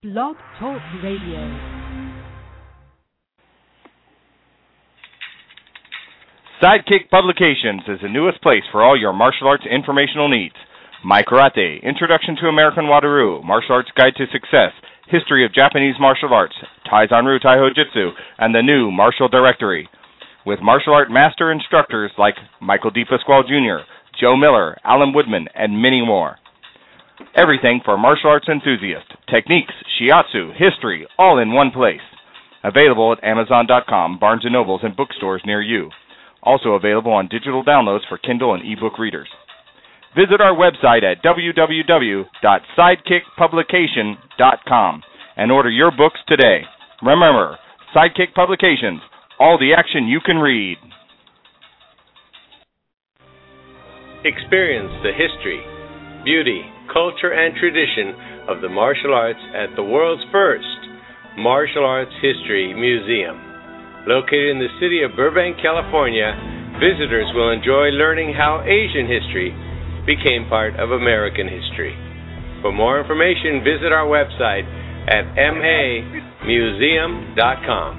Blog Talk Radio. Sidekick Publications is the newest place for all your martial arts informational needs. My Karate, Introduction to American Wado-ryu, Martial Arts Guide to Success, History of Japanese Martial Arts, Taizan-ryu Taiho Jitsu, and the new Martial Directory. With martial art master instructors like Michael D. Pasquale Jr., Joe Miller, Alan Woodman, and many more. Everything for martial arts enthusiasts, techniques, shiatsu, history, all in one place. Available at Amazon.com, Barnes & Nobles, and bookstores near you. Also available on digital downloads for Kindle and ebook readers. Visit our website at www.sidekickpublication.com and order your books today. Remember, Sidekick Publications, all the action you can read. Experience the history, beauty, culture, and tradition of the martial arts at the world's first Martial Arts History Museum. Located in the city of Burbank, California, visitors will enjoy learning how Asian history became part of American history. For more information, visit our website at mamuseum.com.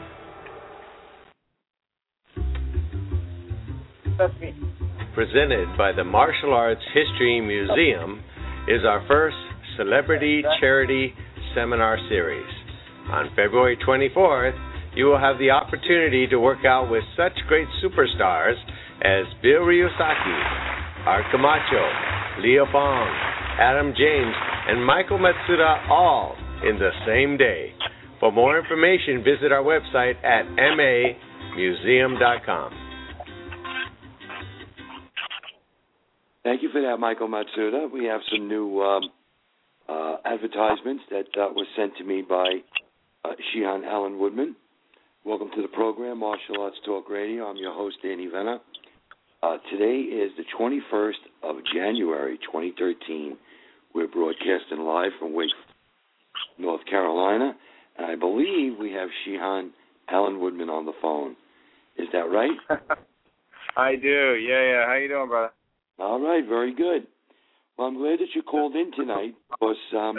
Presented by the Martial Arts History Museum is our first Celebrity Charity Seminar Series. On February 24th, you will have the opportunity to work out with such great superstars as Bill Ryusaki, Art Camacho, Leo Fong, Adam James, and Michael Matsuda, all in the same day. For more information, visit our website at mamuseum.com. Thank you for that, Michael Matsuda. We have some new advertisements that were sent to me by Shihan Alan Woodman. Welcome to the program, Martial Arts Talk Radio. I'm your host, Danny Venna. Today is the 21st of January, 2013. We're broadcasting live from Wake, North Carolina, and I believe we have Shihan Alan Woodman on the phone. Is that right? I do. Yeah. How you doing, brother? All right, very good. Well, I'm glad that you called in tonight because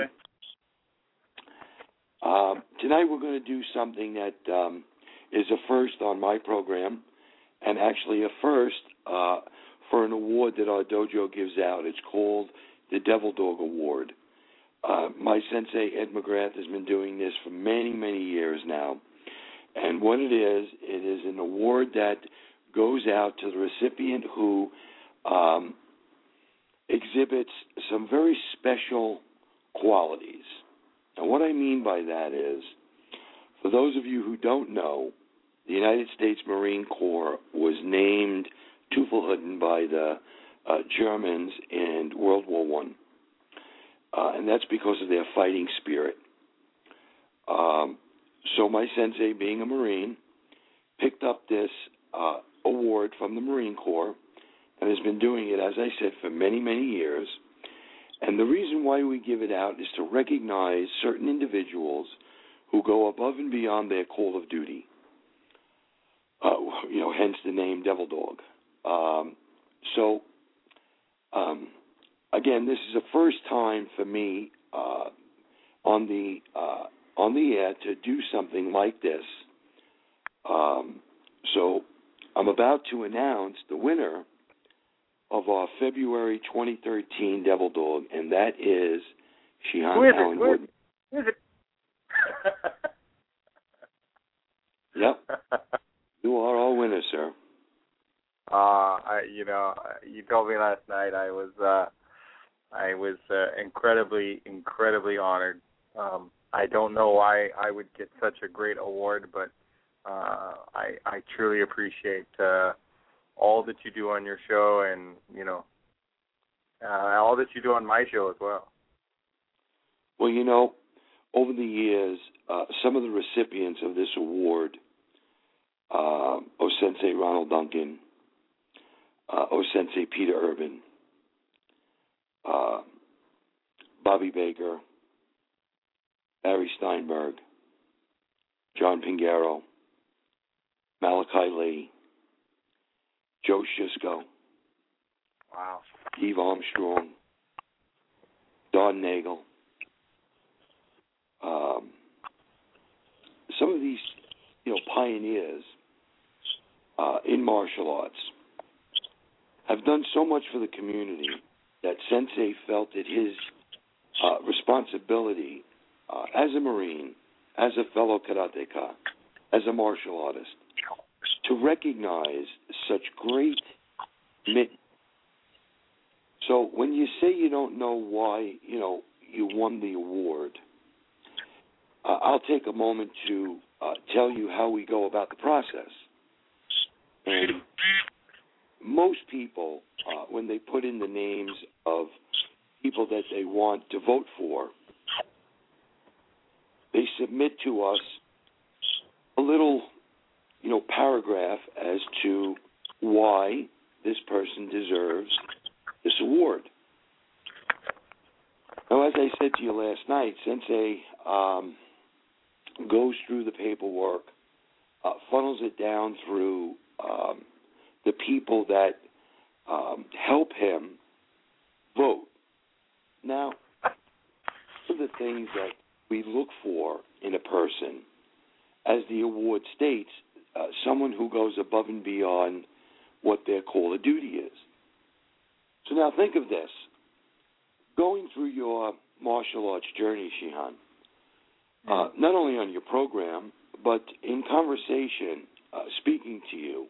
tonight we're going to do something that is a first on my program and actually a first for an award that our dojo gives out. It's called the Devil Dog Award. My sensei, Ed McGrath, has been doing this for many, many years now. And what it is an award that goes out to the recipient who exhibits some very special qualities. And what I mean by that is, for those of you who don't know, the United States Marine Corps was named Teufelhutten by the Germans in World War I. And that's because of their fighting spirit. So my sensei, being a Marine, picked up this award from the Marine Corps and has been doing it, as I said, for many, many years. And the reason why we give it out is to recognize certain individuals who go above and beyond their call of duty. Hence the name Devil Dog. Again, this is the first time for me on the air to do something like this. So I'm about to announce the winner of our February 2013 Devil Dog, and that is Shihan Alan Woodman. Who is it? Yep. You are our winner, sir. You told me last night. I was incredibly honored. I don't know why I would get such a great award, but I truly appreciate all that you do on your show, and all that you do on my show as well. Well, over the years, some of the recipients of this award, O-Sensei Ronald Duncan, O-Sensei Peter Urban, Bobby Baker, Barry Steinberg, John Pingaro, Malachi Lee, Joe Shisco, wow, Steve Armstrong, Don Nagel, pioneers in martial arts have done so much for the community that Sensei felt it his responsibility as a Marine, as a fellow karateka, as a martial artist, to recognize such great commitment. So when you say you don't know why, you won the award, I'll take a moment to tell you how we go about the process. And most people, when they put in the names of people that they want to vote for, they submit to us a little, paragraph as to why this person deserves this award. Now, as I said to you last night, Sensei goes through the paperwork, funnels it down through the people that help him vote. Now, one of the things that we look for in a person, as the award states, someone who goes above and beyond what their call of duty is. So now think of this. Going through your martial arts journey, Shihan, not only on your program, but in conversation, speaking to you,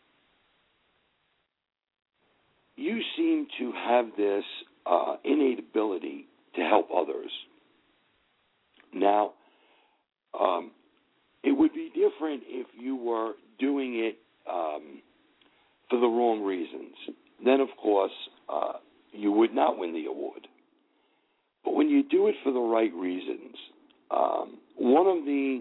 you seem to have this innate ability to help others. Now, it would be different if you were doing it for the wrong reasons. Then, of course, you would not win the award. But when you do it for the right reasons, one of the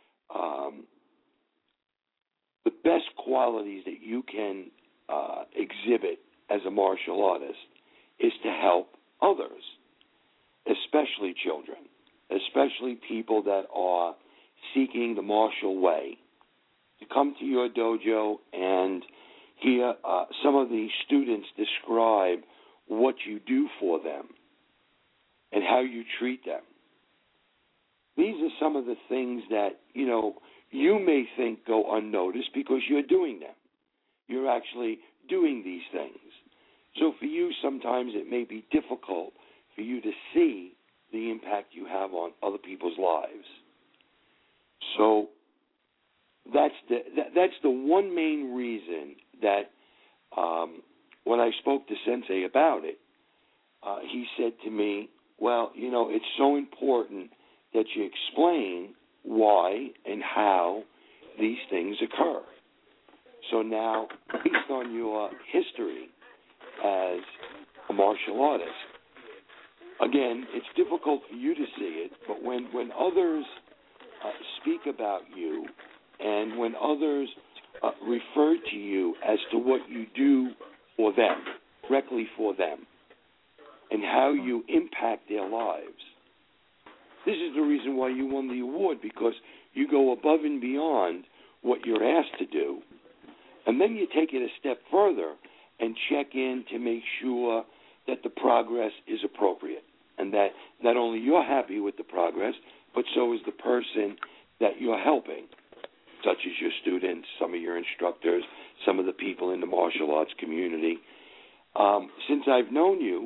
best qualities that you can exhibit as a martial artist is to help others, especially children, especially people that are seeking the martial way, to come to your dojo and hear some of the students describe what you do for them and how you treat them. These are some of the things that, you may think go unnoticed because you're doing them. You're actually doing these things. So for you, sometimes it may be difficult for you to see the impact you have on other people's lives. So that's the one main reason that when I spoke to Sensei about it, he said to me, well, it's so important that you explain why and how these things occur. So now, based on your history as a martial artist, again, it's difficult for you to see it, but when others speak about you and when others refer to you as to what you do for them, directly for them, and how you impact their lives, this is the reason why you won the award, because you go above and beyond what you're asked to do, and then you take it a step further and check in to make sure that the progress is appropriate, and that not only you're happy with the progress, but so is the person that you're helping, such as your students, some of your instructors, some of the people in the martial arts community. Since I've known you,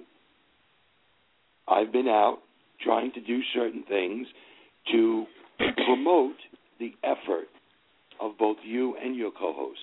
I've been out trying to do certain things to promote the effort of both you and your co-host.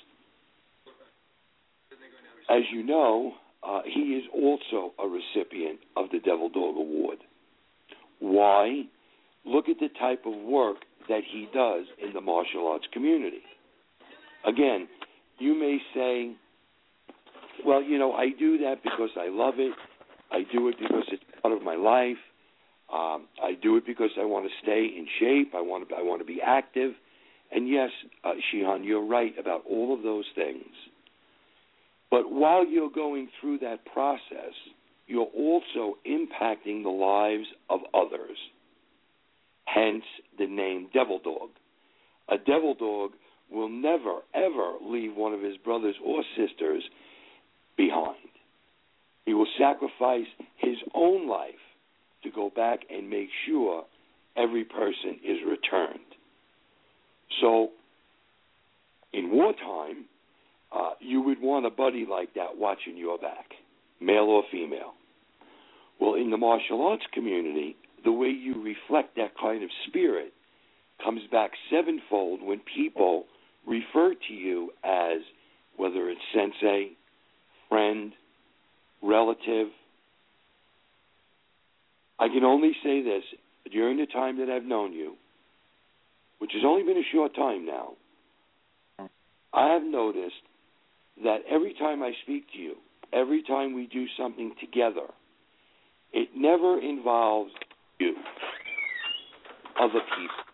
As you know, he is also a recipient of the Devil Dog Award. Why? Look at the type of work that he does in the martial arts community. Again, you may say, well, I do that because I love it. I do it because it's part of my life. I do it because I want to stay in shape. I want to be active. And yes, Shihan, you're right about all of those things. But while you're going through that process, you're also impacting the lives of others. Hence the name Devil Dog. A devil dog will never, ever leave one of his brothers or sisters behind. He will sacrifice his own life to go back and make sure every person is returned. So wartime, you would want a buddy like that watching your back, male or female. Well, in the martial arts community, the way you reflect that kind of spirit comes back sevenfold when people refer to you as, whether it's sensei, friend, relative. I can only say this, during the time that I've known you, which has only been a short time now, I have noticed that every time I speak to you, every time we do something together, it never involves you, other people.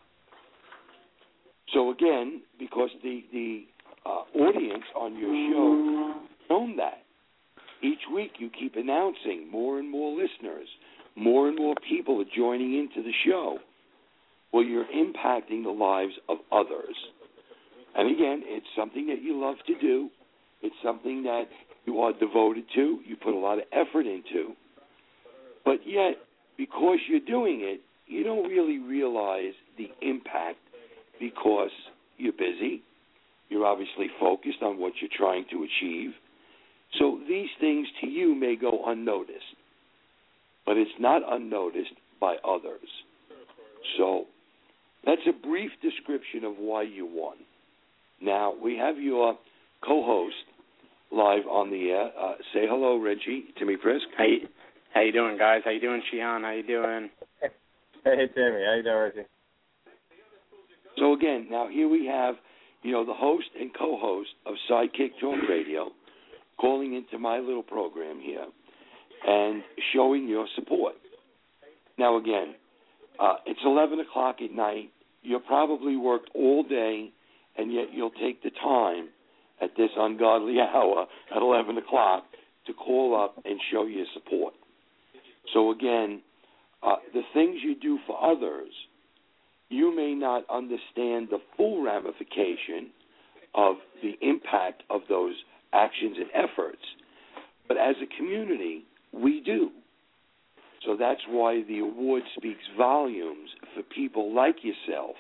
So again, because the audience on your show known that, each week you keep announcing more and more listeners, more and more people are joining into the show. Well, you're impacting the lives of others. And again, it's something that you love to do. It's something that you are devoted to, you put a lot of effort into. But yet, because you're doing it, you don't really realize the impact because you're busy. You're obviously focused on what you're trying to achieve. So these things to you may go unnoticed, but it's not unnoticed by others. So that's a brief description of why you won. Now, we have your co-host live on the air. Say hello, Reggie, Timmy Prisk. How you doing, guys? How you doing, Shihan? How you doing? Hey, Timmy. How you doing, Reggie? So again, now here we have, the host and co-host of Sidekick Talk Radio calling into my little program here and showing your support. Now again, it's 11 o'clock at night. You probably worked all day, and yet you'll take the time at this ungodly hour at 11 o'clock to call up and show your support. So again, the things you do for others, you may not understand the full ramification of the impact of those actions and efforts, but as a community, we do. So that's why the award speaks volumes for people like yourself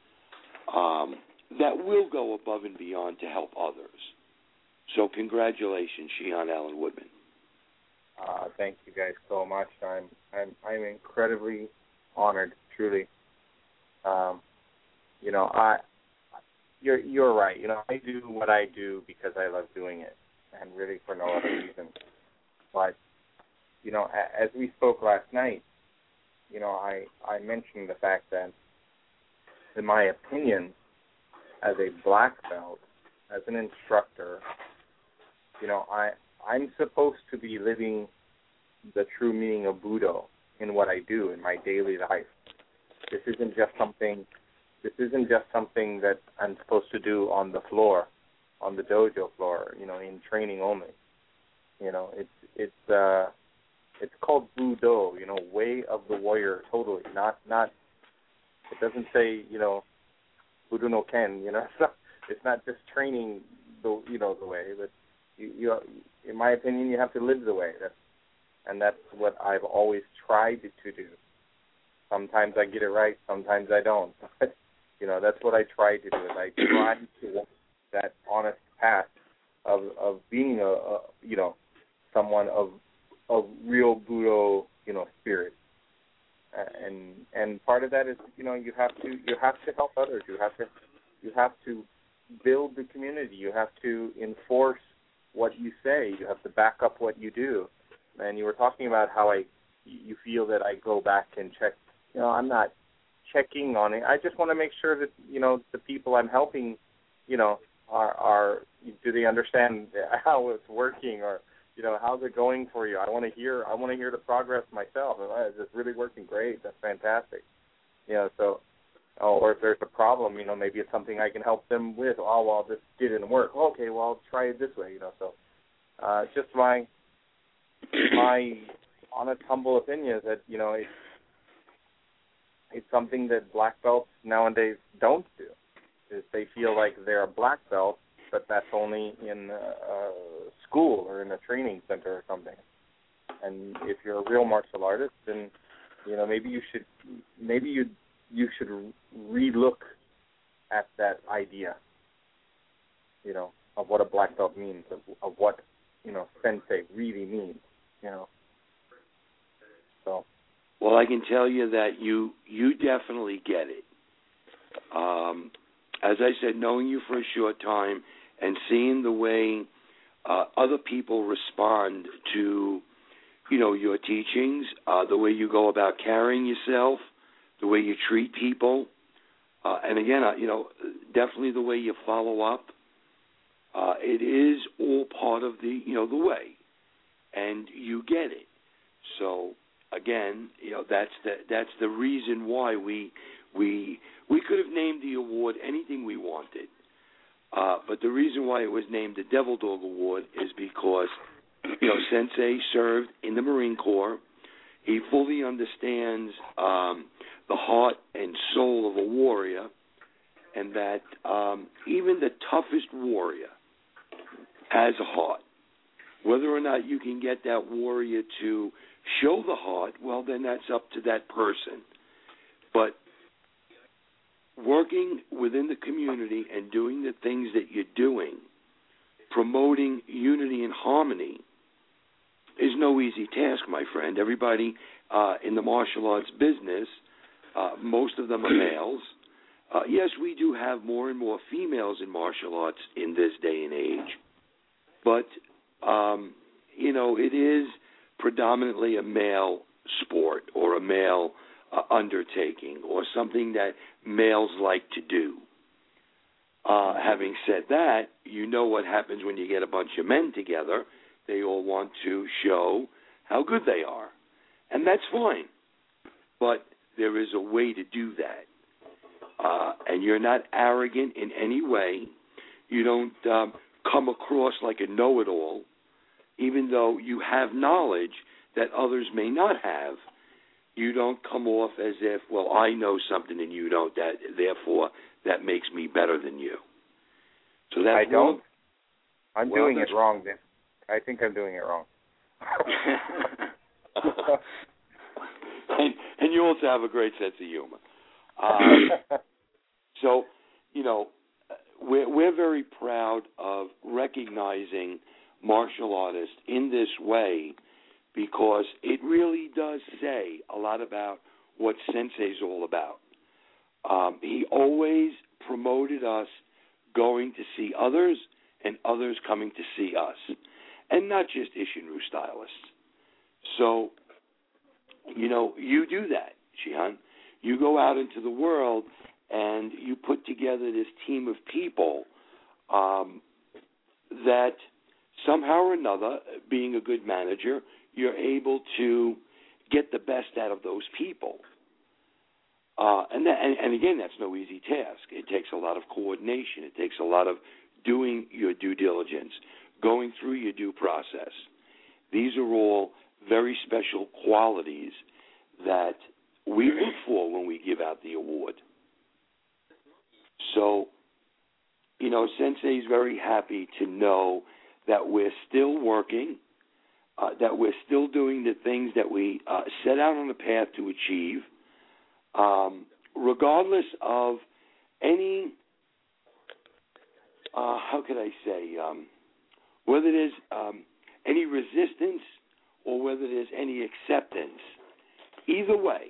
that will go above and beyond to help others. So congratulations, Shihan Allen Woodman. Thank you guys so much. I'm incredibly honored, truly. You're right. I do what I do because I love doing it, and really for no other reason. But as we spoke last night, I mentioned the fact that, in my opinion, as a black belt, as an instructor, I'm supposed to be living the true meaning of Budo in what I do in my daily life. This isn't just something that I'm supposed to do on the floor, on the dojo floor, in training only. It's called Budo, way of the warrior, totally. Not. It doesn't say, Budo no Ken. It's not just training the way, but you, in my opinion, you have to live the way. That's what I've always tried to do. Sometimes I get it right, sometimes I don't. That's what I try to do. I try to walk that honest path of being someone of real Budo, spirit. And part of that is, you have to help others. You have to build the community. You have to enforce what you say. You have to back up what you do. And you were talking about how you feel that I go back and check. I'm not checking on it. I just want to make sure that the people I'm helping, are do they understand how it's working, or how's it going for you? I want to hear the progress myself. Is it really working? Great, that's fantastic. Or if there's a problem, maybe it's something I can help them with. Oh, well, this didn't work. Okay, well, I'll try it this way. So just my honest, humble opinion is that it's something that black belts nowadays don't do. Is they feel like they're a black belt, but that's only in a school or in a training center or something. And if you're a real martial artist, then maybe you should relook at that idea. of what a black belt means, of what, sensei really means, So. Well, I can tell you that you definitely get it. As I said, knowing you for a short time and seeing the way other people respond to, your teachings, the way you go about carrying yourself, the way you treat people, and again, definitely the way you follow up. It is all part of the way, and you get it. So again, that's the reason why we could have named the award anything we wanted, but the reason why it was named the Devil Dog Award is because Sensei served in the Marine Corps. He fully understands the heart and soul of a warrior, and that even the toughest warrior has a heart. Whether or not you can get that warrior to show the heart, well, then that's up to that person. But working within the community and doing the things that you're doing, promoting unity and harmony, is no easy task, my friend. Everybody in the martial arts business, most of them are males. Yes, we do have more and more females in martial arts in this day and age, but it is predominantly a male sport or a male undertaking or something that males like to do. Having said that, what happens when you get a bunch of men together. They all want to show how good they are, and that's fine. But there is a way to do that, and you're not arrogant in any way. You don't come across like a know-it-all, even though you have knowledge that others may not have. You don't come off as if, well, I know something and you don't, therefore that makes me better than you. So that's I don't. I'm doing it wrong, then. I think I'm doing it wrong. and you also have a great sense of humor. So, we're very proud of recognizing martial artists in this way because it really does say a lot about what Sensei's all about. He always promoted us going to see others and others coming to see us, and not just Isshinryu stylists. So, you do that, Shihan. You go out into the world and you put together this team of people that somehow or another, being a good manager, you're able to get the best out of those people. And again, that's no easy task. It takes a lot of coordination. It takes a lot of doing your due diligence, going through your due process. These are all very special qualities that we look for when we give out the award. So, Sensei's very happy to know that we're still working, that we're still doing the things that we set out on the path to achieve, regardless of any, whether there's any resistance or whether there's any acceptance. Either way,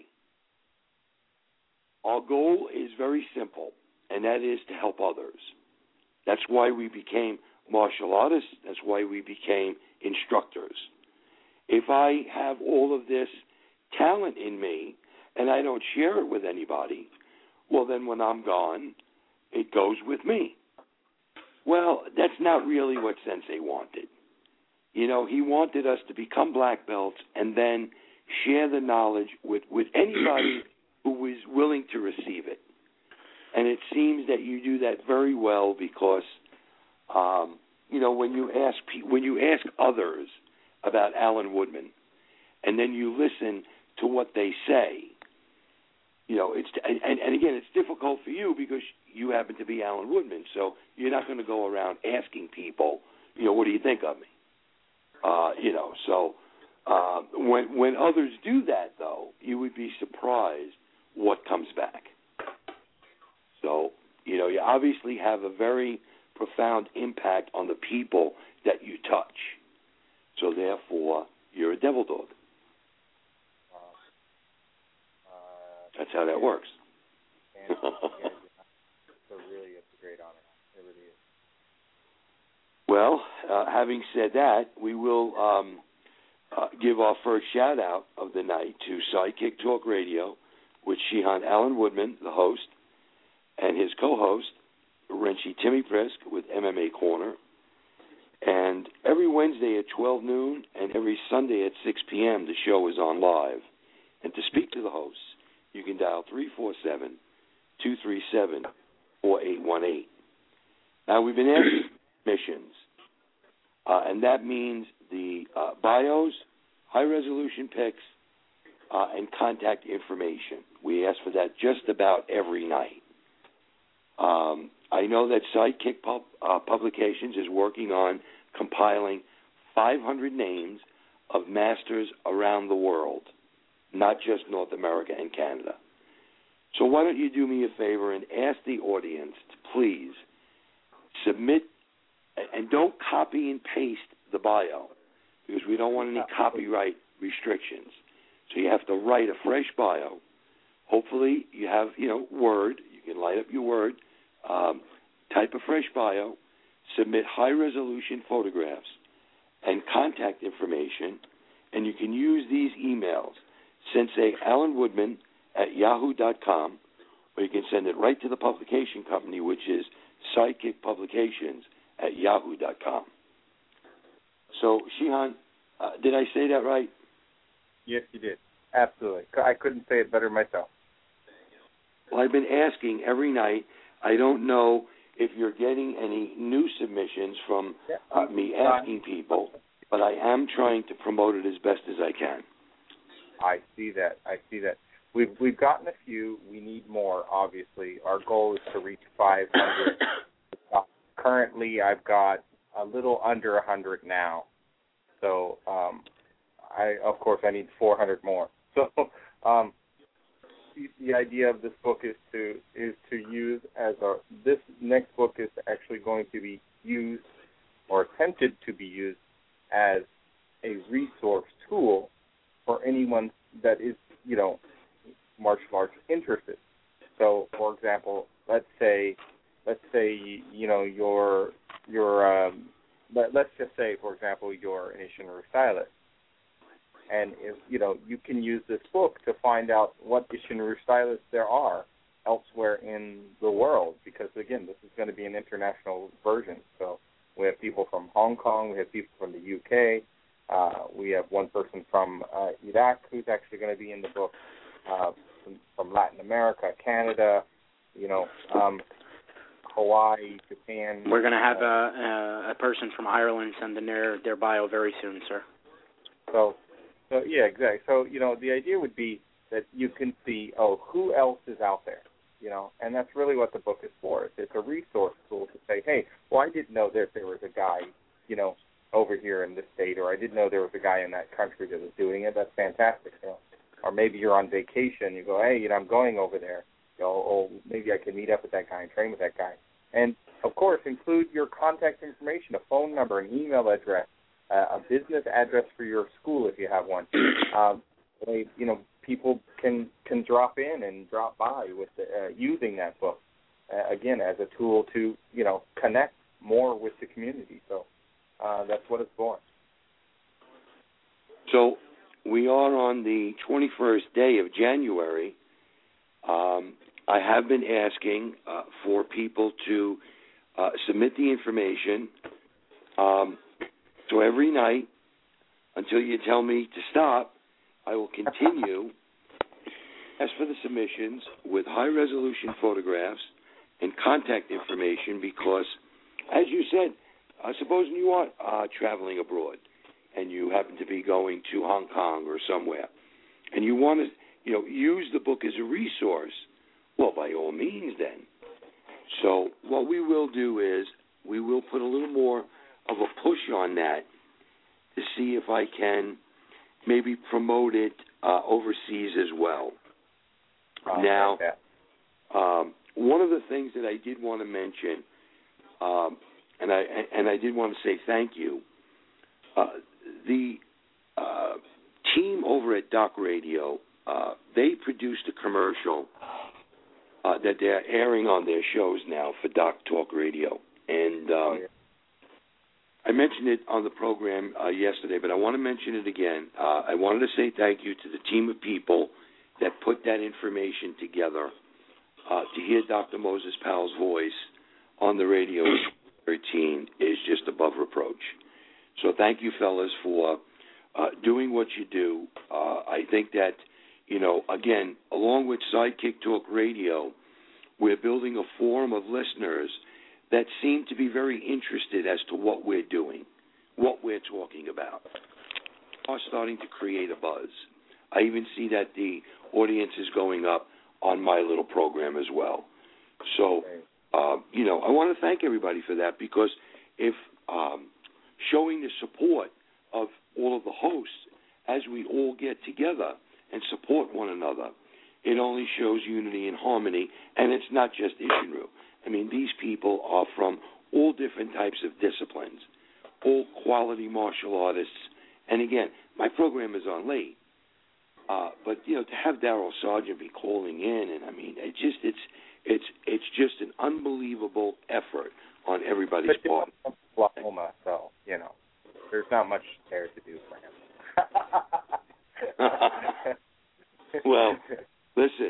our goal is very simple, and that is to help others. That's why we became martial artists. That's why we became instructors. If I have all of this talent in me and I don't share it with anybody, well, then when I'm gone, it goes with me. Well, that's not really what Sensei wanted. He wanted us to become black belts and then share the knowledge with anybody who was willing to receive it. And it seems that you do that very well because, when you ask others about Alan Woodman, and then you listen to what they say, and again, it's difficult for you because you happen to be Alan Woodman, so you're not going to go around asking people, what do you think of me? When others do that, though, you would be surprised what comes back. So, you obviously have a very profound impact on the people that you touch. So therefore, you're a devil dog. That's how that works. And, so really, it's a great honor. It really is. Well, having said that, we will give our first shout-out of the night to Sidekick Talk Radio with Shihan Alan Woodman, the host, and his co-host, Renshi Timmy Prisk with MMA Corner. And every Wednesday at 12 noon and every Sunday at 6 p.m., the show is on live. And to speak to the hosts, you can dial 347-237-4818. Now, we've been asking missions, and that means the bios, high-resolution pics, and contact information. We ask for that just about every night. I know that Sidekick Publications is working on compiling 500 names of masters around the world, not just North America and Canada. So why don't you do me a favor and ask the audience to please submit, and don't copy and paste the bio, because we don't want any copyright restrictions. So you have to write a fresh bio. Hopefully you have, Word. You can light up your Word, type a fresh bio, submit high-resolution photographs and contact information, and you can use these emails, Sensei Alan Woodman at yahoo.com, or you can send it right to the publication company, which is Sidekick Publications at yahoo.com. So, Shihan, did I say that right? Yes, you did. Absolutely. I couldn't say it better myself. Well, I've been asking every night. I don't know if you're getting any new submissions from me asking people, but I am trying to promote it as best as I can. I see that. We've gotten a few. We need more, obviously. Our goal is to reach 500. Currently, I've got a little under 100 now. So, of course, I need 400 more. So, the idea of this book is to use as this next book is actually going to be used or attempted to be used as a resource tool for anyone that is, martial arts interested. So, for example, let's say let's just say, for example, you're an Isshinryu stylist. And if you can use this book to find out what Isshinryu stylists there are elsewhere in the world, because again, this is going to be an international version. So we have people from Hong Kong, we have people from the UK, we have one person from Iraq who's actually going to be in the book, from Latin America, Canada, Hawaii, Japan. We're going to have a person from Ireland send in their bio very soon, sir. So yeah, exactly. So, the idea would be that you can see, who else is out there, and that's really what the book is for. It's a resource tool to say, hey, well, I didn't know that there was a guy, over here in this state, or I didn't know there was a guy in that country that was doing it. That's fantastic, Or maybe you're on vacation, you go, hey, I'm going over there, maybe I can meet up with that guy and train with that guy. And, of course, include your contact information, a phone number, an email address, a business address for your school if you have one. People can drop in and drop by with using that book, again, as a tool to, connect more with the community. So that's what it's for. So we are on the 21st day of January. I have been asking for people to submit the information. So every night, until you tell me to stop, I will continue as for the submissions with high-resolution photographs and contact information, because, as you said, supposing you are traveling abroad and you happen to be going to Hong Kong or somewhere, and you want to, use the book as a resource, well, by all means then. So what we will do is we will put a little more of a push on that to see if I can maybe promote it overseas as well. Now, one of the things that I did want to mention, and I did want to say thank you. The team over at Doc Radio, they produced a commercial that they're airing on their shows now for Doc Talk Radio, and I mentioned it on the program yesterday, but I want to mention it again. I wanted to say thank you to the team of people that put that information together. To hear Dr. Moses Powell's voice on the radio in 2013 is just above reproach. So thank you, fellas, for doing what you do. I think that, again, along with Sidekick Talk Radio, we're building a forum of listeners that seem to be very interested as to what we're doing, what we're talking about. Are starting to create a buzz. I even see that the audience is going up on my little program as well. So, I want to thank everybody for that, because if showing the support of all of the hosts as we all get together and support one another, it only shows unity and harmony, and it's not just Isshinryu. I mean, these people are from all different types of disciplines, all quality martial artists. And again, my program is on late, but to have Daryl Sargent be calling in, and I mean, it's just an unbelievable effort on everybody's part. Oklahoma, so there's not much there to do for him. Well, listen.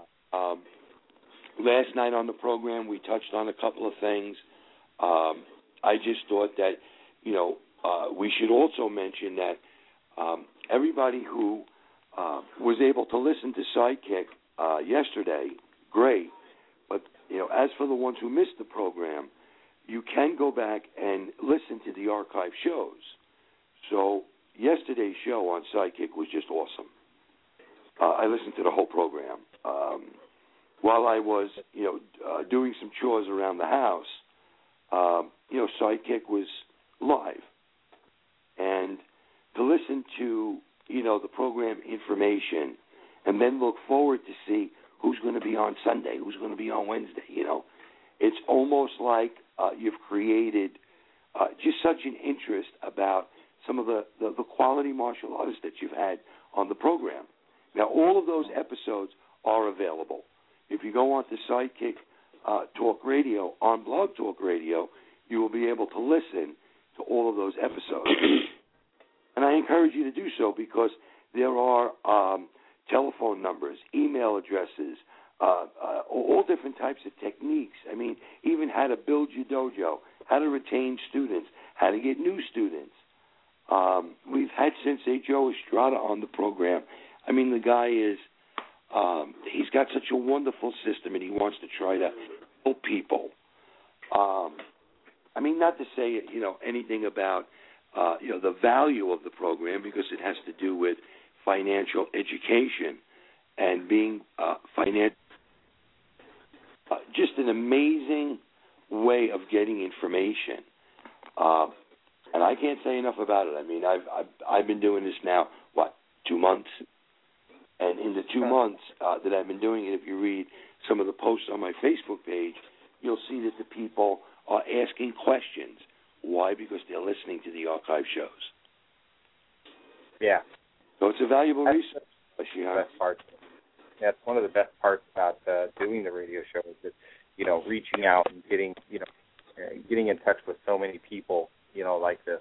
Last night on the program, we touched on a couple of things. I just thought that, we should also mention that everybody who was able to listen to Sidekick yesterday, great. But, as for the ones who missed the program, you can go back and listen to the archive shows. So yesterday's show on Sidekick was just awesome. I listened to the whole program. While I was, doing some chores around the house, Sidekick was live. And to listen to, the program information and then look forward to see who's going to be on Sunday, who's going to be on Wednesday, it's almost like you've created just such an interest about some of the quality martial artists that you've had on the program. Now, all of those episodes are available. If you go on to Sidekick Talk Radio, on Blog Talk Radio, you will be able to listen to all of those episodes. And I encourage you to do so, because there are telephone numbers, email addresses, all different types of techniques. I mean, even how to build your dojo, how to retain students, how to get new students. We've had Sensei Joe Estrada on the program. I mean, the guy is, he's got such a wonderful system, and he wants to try to help people. I mean, not to say, anything about, the value of the program, because it has to do with financial education and being just an amazing way of getting information. And I can't say enough about it. I mean, I've been doing this now, 2 months? And in the 2 months that I've been doing it, if you read some of the posts on my Facebook page, you'll see that the people are asking questions. Why? Because they're listening to the archive shows. Yeah. So it's a valuable resource. That's the best part. Yeah, it's one of the best parts about doing the radio show is that, reaching out and getting in touch with so many people, like this.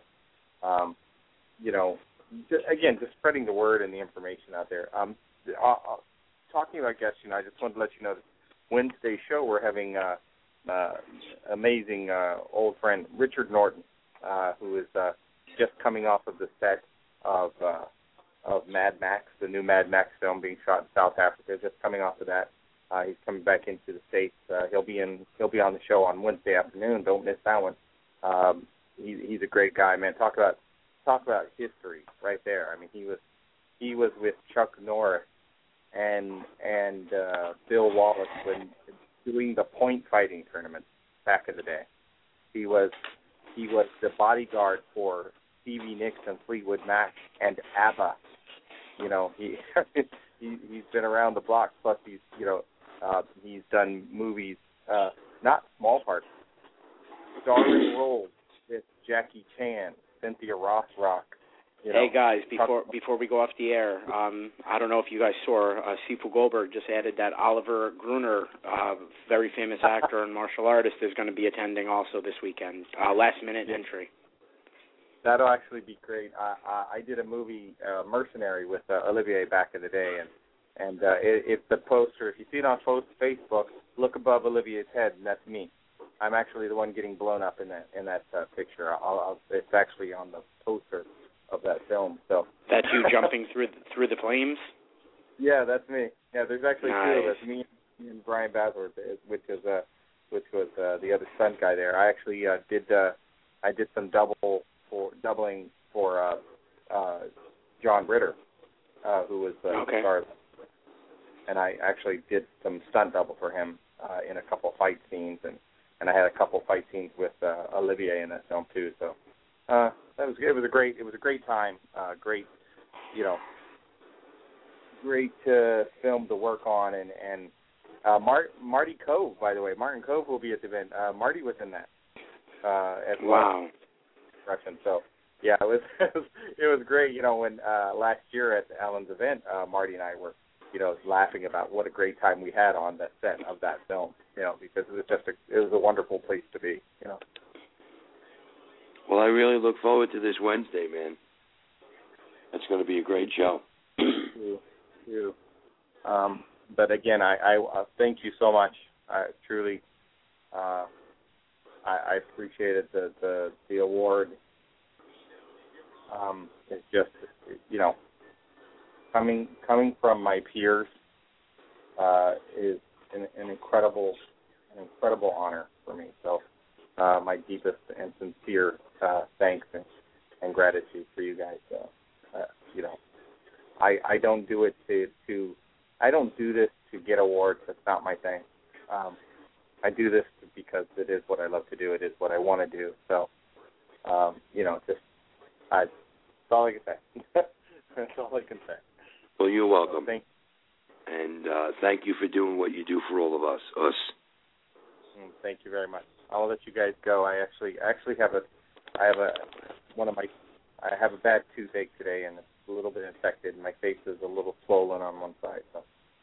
Just spreading the word and the information out there. Talking about guests, I just wanted to let you know that Wednesday's show we're having amazing old friend Richard Norton, who is just coming off of the set of Mad Max, the new Mad Max film being shot in South Africa. Just coming off of that, he's coming back into the States. He'll be on the show on Wednesday afternoon. Don't miss that one. He's a great guy, man. Talk about history right there. I mean, he was with Chuck Norris and Bill Wallace when doing the point fighting tournament back in the day. He was the bodyguard for Stevie Nicks and Fleetwood Mac and ABBA. He's been around the block. Plus, he's done movies, not small parts. Jackie Chan, Cynthia Rothrock. Hey guys, before we go off the air, I don't know if you guys saw, Sifu Goldberg just added that Oliver Gruner, very famous actor and martial artist, is going to be attending also this weekend. Last minute entry. That'll actually be great. I did a movie, Mercenary, with Olivier back in the day, and it's the poster. If you see it on Facebook, look above Olivier's head, and that's me. I'm actually the one getting blown up in that picture. It's actually on the poster of that film. So that's you jumping through the flames? Yeah, that's me. Yeah, there's actually nice. 2 of us, me and Brian Basworth, which was the other stunt guy there. I actually did some doubling for John Ritter, who was the star, and I actually did some stunt double for him in a couple of fight scenes, and I had a couple of fight scenes with Olivier in that film too. So it was a great time, great film to work on, and Marty Cove, by the way, Martin Cove will be at the event. Marty was in that as well. Wow. So yeah, it was great. When last year at Alan's event, Marty and I were laughing about what a great time we had on the set of that film. Because it was a wonderful place to be. Well, I really look forward to this Wednesday, man. It's going to be a great show. Thank you. But again, I thank you so much. I truly, I appreciated the award. It's just, coming from my peers is an incredible honor for me. So, my deepest and sincere thanks and gratitude for you guys. I don't do it I don't do this to get awards. That's not my thing. I do this because it is what I love to do. It is what I want to do. So, that's all I can say. That's all I can say. Well, you're welcome. So thank you. And thank you for doing what you do for all of us. Thank you very much. I'll let you guys go. I have a bad toothache today, and it's a little bit infected, and my face is a little swollen on one side. So,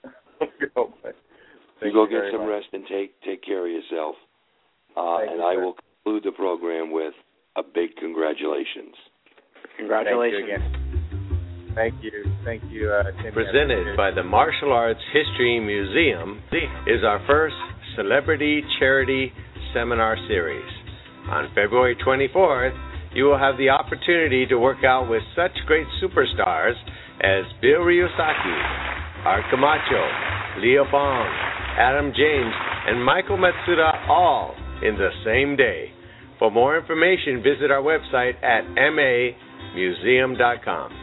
you go get some rest and take care of yourself. And I will conclude the program with a big congratulations. Congratulations. Thank you again. Thank you, Tim. Presented by the Martial Arts History Museum is our first Celebrity Charity Seminar Series. On February 24th, you will have the opportunity to work out with such great superstars as Bill Ryusaki, Art Camacho, Leo Bong, Adam James, and Michael Matsuda, all in the same day. For more information, visit our website at mamuseum.com.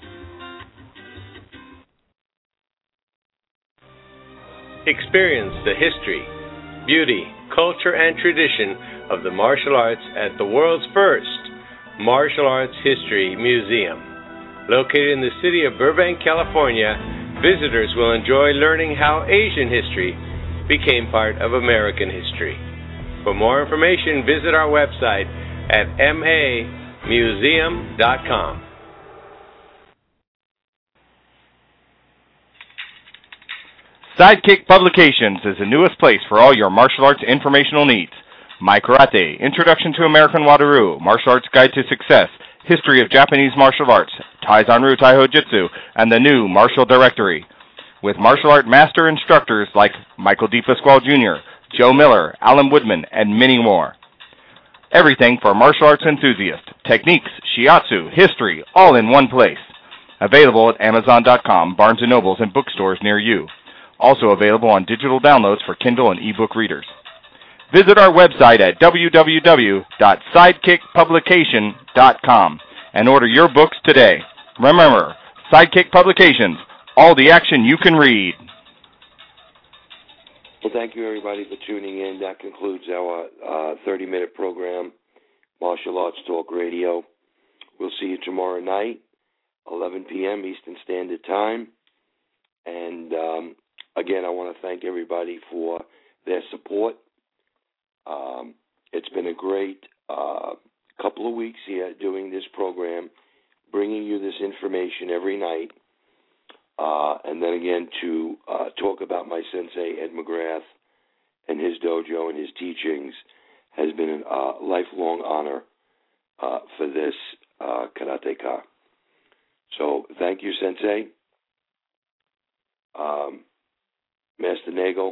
Experience the history, beauty, culture, and tradition of the martial arts at the world's first Martial Arts History Museum. Located in the city of Burbank, California, visitors will enjoy learning how Asian history became part of American history. For more information, visit our website at mamuseum.com. Sidekick Publications is the newest place for all your martial arts informational needs. My Karate, Introduction to American Wado-Ryu, Martial Arts Guide to Success, History of Japanese Martial Arts, Taizan-Ryu Taiho Jitsu, and the new Martial Directory. With martial art master instructors like Michael D. Pasquale Jr., Joe Miller, Alan Woodman, and many more. Everything for martial arts enthusiasts, techniques, shiatsu, history, all in one place. Available at Amazon.com, Barnes & Nobles, and bookstores near you. Also available on digital downloads for Kindle and ebook readers. Visit our website at www.sidekickpublication.com and order your books today. Remember, Sidekick Publications, all the action you can read. Well, thank you, everybody, for tuning in. That concludes our 30-minute program, Martial Arts Talk Radio. We'll see you tomorrow night, 11 p.m. Eastern Standard Time. And, again, I want to thank everybody for their support. It's been a great couple of weeks here doing this program, bringing you this information every night, and then again to talk about my sensei, Ed McGrath, and his dojo and his teachings has been a lifelong honor for this karateka. So thank you, Sensei. Master Nagel,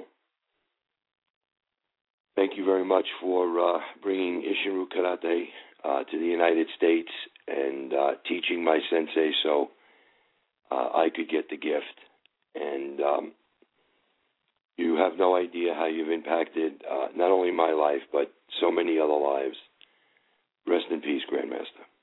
thank you very much for bringing Isshin-Ryu Karate to the United States and teaching my sensei so I could get the gift. And you have no idea how you've impacted not only my life, but so many other lives. Rest in peace, Grandmaster.